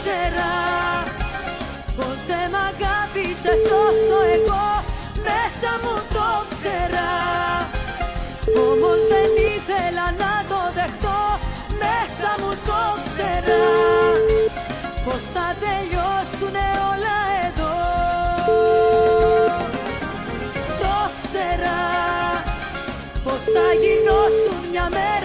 ξέρα πως δεν μ' αγάπησες όσο εγώ μέσα μου το ξέρα. Όμως δεν ήθελα να το δεχτώ, μέσα μου το ξέρα πως θα τελειώσουνε όλα εδώ. Το ξέρα πως θα γινώσουν μια μέρα